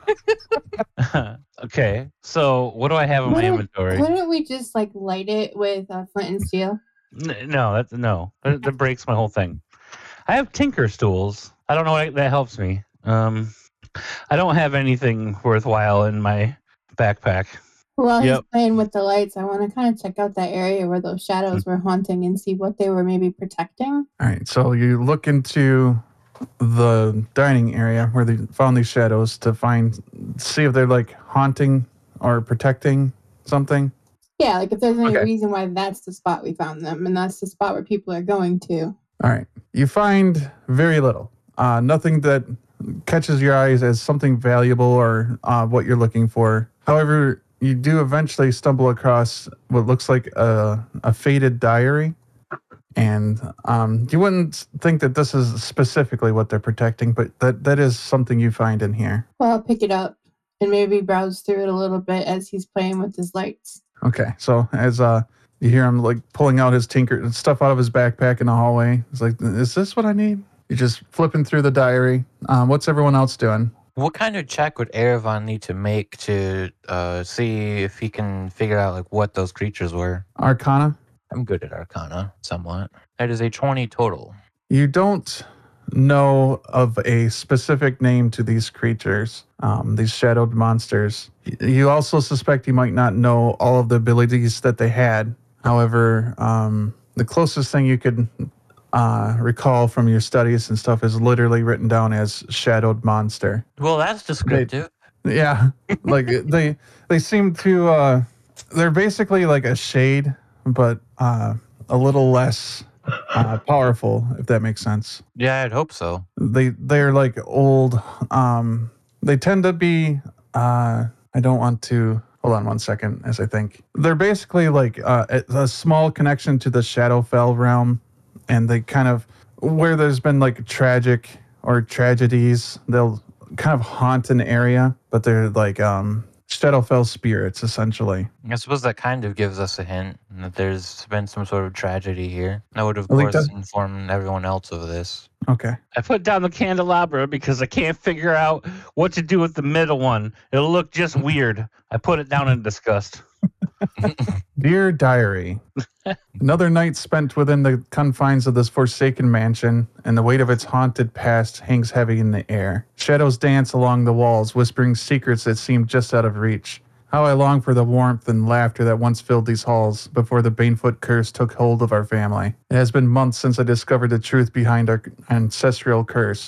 okay. So what do I have in my Why don't- inventory? Why don't we just like light it with uh, flint and steel? N- No, that's no. That, that breaks my whole thing. I have tinker stools. I don't know why that helps me. Um, I don't have anything worthwhile in my backpack. While he's Yep. playing with the lights, I want to kind of check out that area where those shadows were haunting and see what they were maybe protecting. All right. So you look into the dining area where they found these shadows to find, see if they're like haunting or protecting something. Yeah, like if there's any Okay. reason why that's the spot we found them, and that's the spot where people are going to. All right. You find very little. Uh, nothing that catches your eyes as something valuable or uh, what you're looking for. However, you do eventually stumble across what looks like a, a faded diary. And um, you wouldn't think that this is specifically what they're protecting, but that, that is something you find in here. Well, I'll pick it up and maybe browse through it a little bit as he's playing with his lights. Okay. So as uh, you hear him like pulling out his tinker stuff out of his backpack in the hallway, it's like, is this what I need? You're just flipping through the diary. Um, what's everyone else doing? What kind of check would Erevan need to make to uh, see if he can figure out like what those creatures were? Arcana? I'm good at Arcana, somewhat. That is a twenty total. You don't know of a specific name to these creatures, um, these shadowed monsters. Y- You also suspect you might not know all of the abilities that they had. However, um, the closest thing you could uh, recall from your studies and stuff is literally written down as shadowed monster. Well, that's descriptive. Yeah, like they they seem to uh, they're basically like a shade, but uh, a little less uh, powerful, if that makes sense. Yeah, I'd hope so. They they're like old. Um, they tend to be. Uh, I don't want to. Hold on one second, as I think they're basically like uh, a, a small connection to the Shadowfell realm, and they kind of where there's been like tragic or tragedies, they'll kind of haunt an area, but they're like um, Shadowfell spirits essentially. I suppose that kind of gives us a hint that there's been some sort of tragedy here. That would, of I think course, that- inform everyone else of this. Okay. I put down the candelabra because I can't figure out what to do with the middle one. It'll look just weird. I put it down in disgust. Dear Diary, another night spent within the confines of this forsaken mansion, and the weight of its haunted past hangs heavy in the air. Shadows dance along the walls, whispering secrets that seem just out of reach. How I long for the warmth and laughter that once filled these halls before the Banefoot curse took hold of our family. It has been months since I discovered the truth behind our ancestral curse.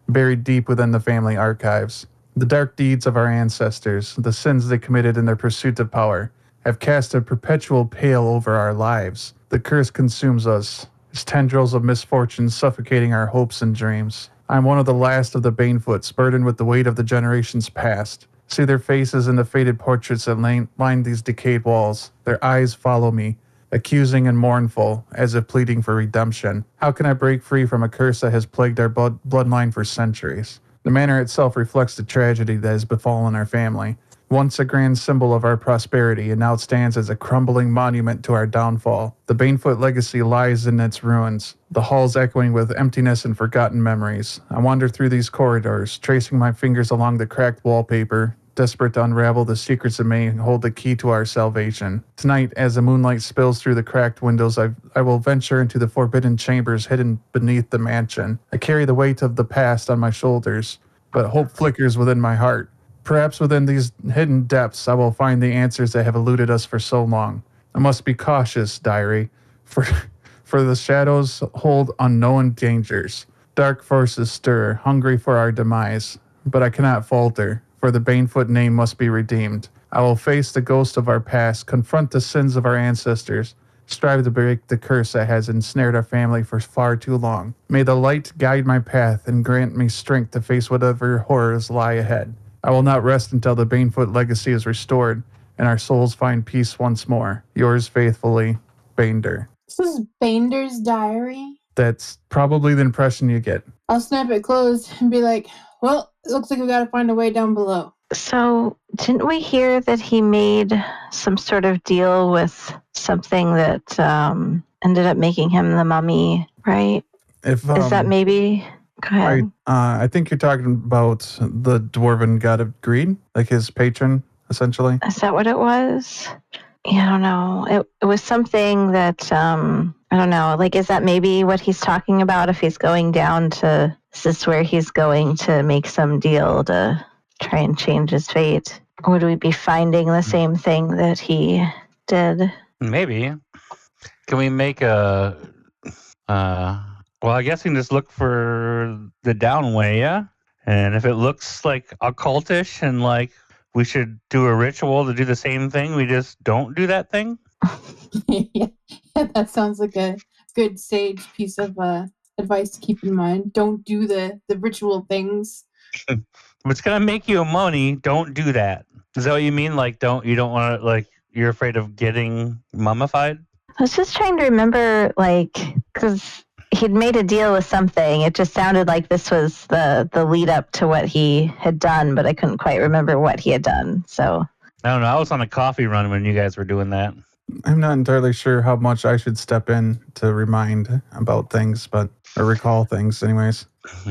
buried deep within the family archives. The dark deeds of our ancestors, the sins they committed in their pursuit of power, have cast a perpetual pall over our lives. The curse consumes us, its tendrils of misfortune suffocating our hopes and dreams. I am one of the last of the Banefoots, burdened with the weight of the generations past. See their faces in the faded portraits that line, line these decayed walls. Their eyes follow me, accusing and mournful, as if pleading for redemption. How can I break free from a curse that has plagued our blood, bloodline for centuries? The manor itself reflects the tragedy that has befallen our family. Once a grand symbol of our prosperity, it now stands as a crumbling monument to our downfall. The Banefoot legacy lies in its ruins, the halls echoing with emptiness and forgotten memories. I wander through these corridors, tracing my fingers along the cracked wallpaper, desperate to unravel the secrets that may hold the key to our salvation. Tonight, as the moonlight spills through the cracked windows, I, I will venture into the forbidden chambers hidden beneath the mansion. I carry the weight of the past on my shoulders, but hope flickers within my heart. Perhaps within these hidden depths, I will find the answers that have eluded us for so long. I must be cautious, diary, for, for the shadows hold unknown dangers. Dark forces stir, hungry for our demise. But I cannot falter, for the Banefoot name must be redeemed. I will face the ghost of our past, confront the sins of our ancestors, strive to break the curse that has ensnared our family for far too long. May the light guide my path and grant me strength to face whatever horrors lie ahead. I will not rest until the Banefoot legacy is restored and our souls find peace once more. Yours faithfully, Bander. This is Bander's diary. That's probably the impression you get. I'll snap it closed and be like, well, it looks like we got to find a way down below. So, didn't we hear that he made some sort of deal with something that um, ended up making him the mummy, right? If um, Is that maybe... Go ahead. I, uh, I think you're talking about the dwarven god of greed, like his patron, essentially. Is that what it was? Yeah, I don't know. It, it was something that, um, I don't know, like, is that maybe what he's talking about if he's going down to, is this where he's going to make some deal to try and change his fate? Or would we be finding the same thing that he did? Maybe. Can we make a... Uh, well, I guess we can just look for the downway, yeah? And if it looks like occultish and like we should do a ritual to do the same thing, we just don't do that thing? Yeah, that sounds like a good sage piece of uh, advice to keep in mind. Don't do the, the ritual things. If it's going to make you money, don't do that. Is that what you mean? Like, don't you don't want to, like, you're afraid of getting mummified? I was just trying to remember, like, because he'd made a deal with something. It just sounded like this was the, the lead up to what he had done, but I couldn't quite remember what he had done. So I don't know. I was on a coffee run when you guys were doing that. I'm not entirely sure how much I should step in to remind about things, but or recall things, anyways.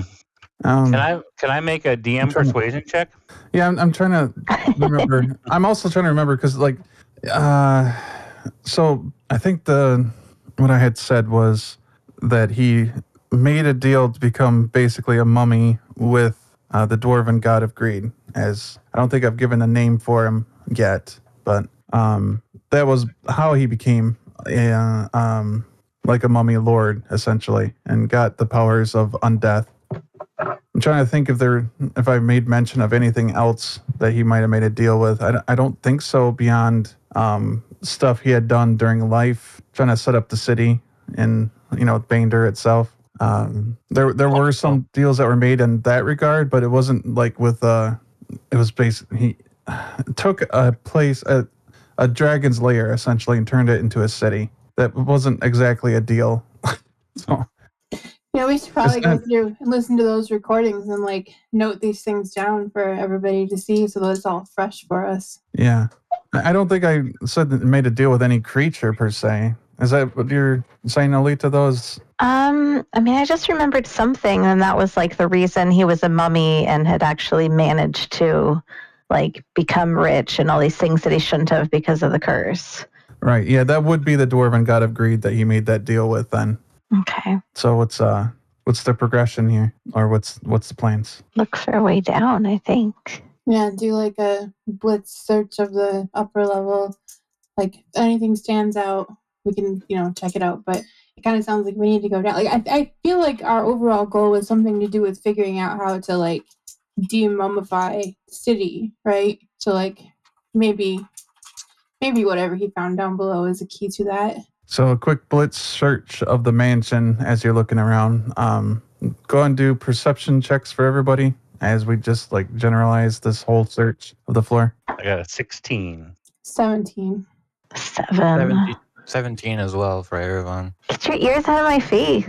Um, Can I can I make a D M trying to- persuasion check? Yeah, I'm, I'm trying to remember. I'm also trying to remember because, like, uh, so I think the what I had said was that he made a deal to become basically a mummy with uh, the dwarven god of greed. As I don't think I've given a name for him yet, but um, that was how he became a uh, um, like a mummy lord essentially, and got the powers of undeath. I'm trying to think if there, if I made mention of anything else that he might have made a deal with. I, I don't think so beyond um, stuff he had done during life, trying to set up the city in, you know, Bander itself. Um, there there were some deals that were made in that regard, but it wasn't like with, uh, it was basically, he took a place, a, a dragon's lair essentially and turned it into a city. That wasn't exactly a deal. So. Yeah, we should probably It's go not- through and listen to those recordings and like note these things down for everybody to see so that it's all fresh for us. Yeah. I I don't think I said that it made a deal with any creature per se. Is that what you're saying, Alita, those? Um, I mean, I just remembered something, and that was like the reason he was a mummy and had actually managed to like become rich and all these things that he shouldn't have because of the curse. Right. Yeah, that would be the dwarven god of greed that he made that deal with then. Okay. So what's uh what's the progression here? Or what's what's the plans? Look for a way down, I think. Yeah, do like a blitz search of the upper level. Like if anything stands out, we can, you know, check it out. But it kind of sounds like we need to go down. Like I, I feel like our overall goal was something to do with figuring out how to like de-mummify the city, right? So like maybe maybe whatever he found down below is a key to that. So a quick blitz search of the mansion as you're looking around. Um, go and do perception checks for everybody as we just like generalize this whole search of the floor. I got a sixteen. seventeen. Seven. seventeen, seventeen as well for everyone. Get your ears out of my face.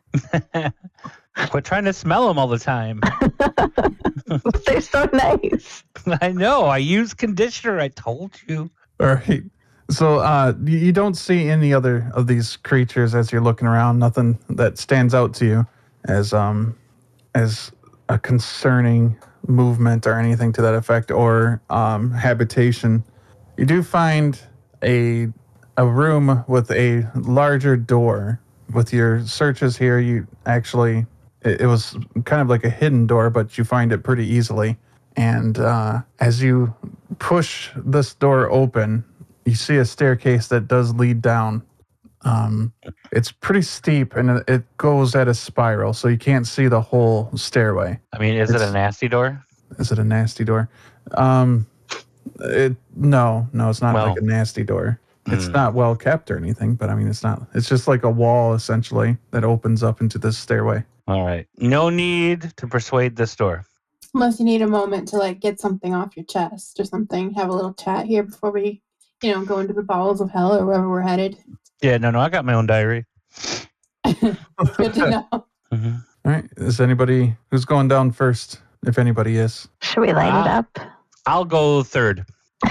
Quit trying to smell them all the time. They're so nice. I know. I use conditioner. I told you. All right. So uh, you you don't see any other of these creatures as you're looking around. Nothing that stands out to you as um as a concerning movement or anything to that effect, or um, habitation. You do find a a room with a larger door. With your searches here, you actually it, it was kind of like a hidden door, but you find it pretty easily. And uh, as you push this door open, you see a staircase that does lead down. Um, it's pretty steep and it- it goes at a spiral, so you can't see the whole stairway. I mean, is it It's- a nasty door? Is it a nasty door? Um, it no, no, it's not Well, like a nasty door. It's hmm. not well kept or anything, but I mean, it's not. It's just like a wall essentially that opens up into this stairway. All right. No need to persuade this door. Unless you need a moment to like get something off your chest or something, have a little chat here before we, you know, go into the bowels of hell or wherever we're headed. Yeah, no, no. I got my own diary. Good to know. hmm All right, is anybody who's going down first? If anybody is, Should we light it Ah. up? I'll go third.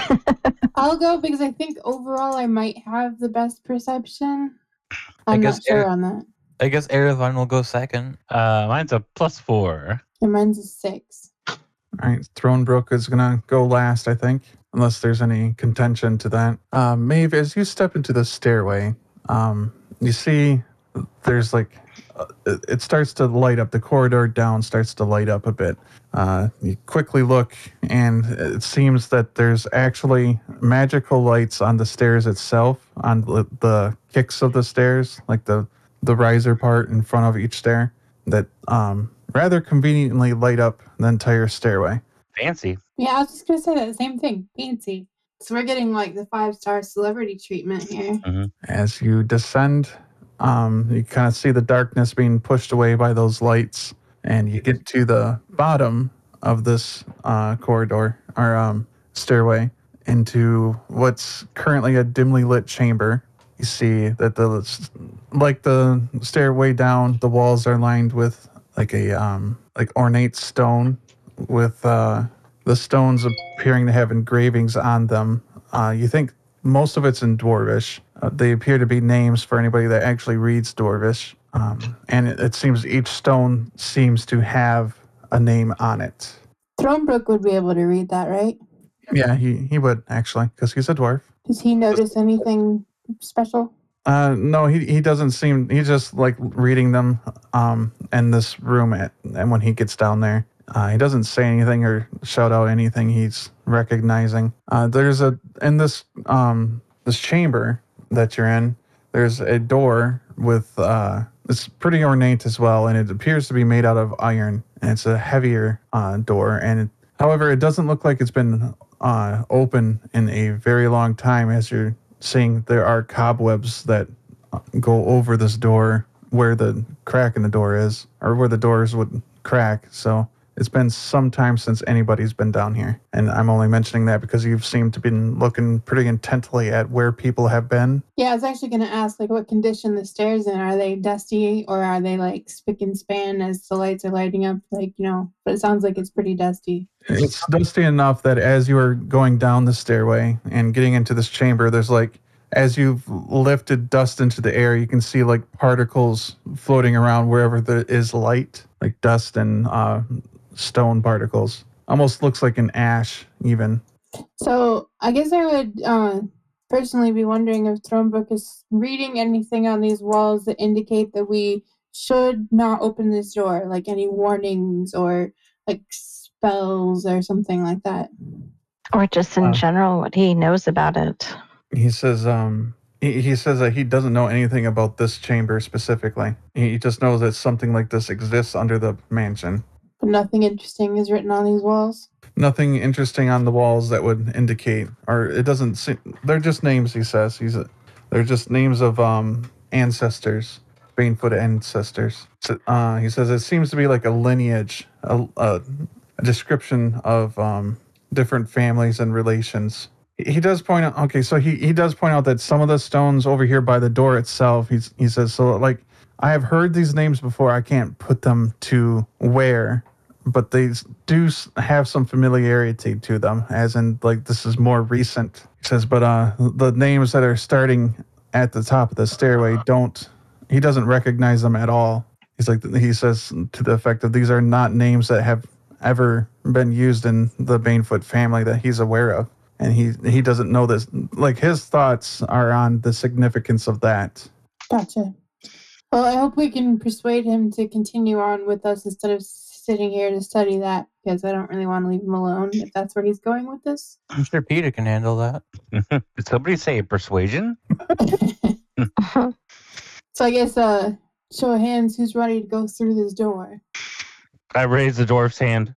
I'll go because I think overall I might have the best perception. I I'm guess not sure Eric- on that. I guess Erevan will go second. Uh, mine's a plus four. And mine's a six. all right, Thronebrook is gonna go last, I think, unless there's any contention to that. Um, Maeve, as you step into the stairway, um, you see there's like uh, it it starts to light up. The corridor down starts to light up a bit. Uh, you quickly look, and it seems that there's actually magical lights on the stairs itself, on the, the kicks of the stairs, like the the riser part in front of each stair, that um, rather conveniently light up the entire stairway. Fancy. Yeah, I was just gonna say that same thing. Fancy. So we're getting like the five star celebrity treatment here. As you descend, um, you kind of see the darkness being pushed away by those lights, and you get to the bottom of this uh, corridor or um, stairway into what's currently a dimly lit chamber. You see that the like the stairway down, the walls are lined with like a um, like ornate stone, with uh, the stones appearing to have engravings on them. Uh, you think most of it's in Dwarvish. Uh, they appear to be names for anybody that actually reads Dwarvish. Um, and it, it seems each stone seems to have a name on it. Thronebrook would be able to read that, right? Yeah, he, he would actually, because he's a dwarf. Does he notice anything special? Uh, no, he, he doesn't seem, he's just like reading them um, in this room at, and when he gets down there. Uh, he doesn't say anything or shout out anything he's recognizing. Uh, there's a, in this, um, this chamber that you're in, there's a door with, uh, it's pretty ornate as well, and it appears to be made out of iron, and it's a heavier uh, door. And it, however, it doesn't look like it's been uh, open in a very long time, as you're seeing there are cobwebs that go over this door where the crack in the door is, or where the doors would crack. So it's been some time since anybody's been down here. And I'm only mentioning that because you've seemed to been looking pretty intently at where people have been. Yeah, I was actually gonna ask like what condition the stairs in. Are they dusty or are they like spick and span as the lights are lighting up? Like, you know, but it sounds like it's pretty dusty. It's dusty enough that as you are going down the stairway and getting into this chamber, there's like, as you've lifted dust into the air, you can see like particles floating around wherever there is light, like dust and uh, stone particles. Almost looks like an ash, even. So I guess I would uh, personally be wondering if Thronebrook is reading anything on these walls that indicate that we should not open this door, like any warnings or like spells or something like that. Or just in Wow. general, what he knows about it. He says, um, He, he says that he doesn't know anything about this chamber specifically. He, he just knows that something like this exists under the mansion. But nothing interesting is written on these walls. Nothing interesting on the walls that would indicate, or it doesn't seem, they're just names, he says. He's a, they're just names of um ancestors, Banefoot ancestors. So, uh, he says it seems to be like a lineage, a, a, a description of um, different families and relations. He, he does point out, okay, so he, he does point out that some of the stones over here by the door itself, he's, he says, so like, I have heard these names before, I can't put them to where, but they do have some familiarity to them, as in, like, this is more recent. He says, but uh, the names that are starting at the top of the stairway don't, he doesn't recognize them at all. He's like, he says to the effect of these are not names that have ever been used in the Banefoot family that he's aware of. And he, he doesn't know this. Like, his thoughts are on the significance of that. Gotcha. Well, I hope we can persuade him to continue on with us instead of sitting here to study that, because I don't really want to leave him alone if that's where he's going with this. I'm sure Peter can handle that. Did somebody say persuasion? So I guess, uh, show of hands, who's ready to go through this door? I raised the dwarf's hand.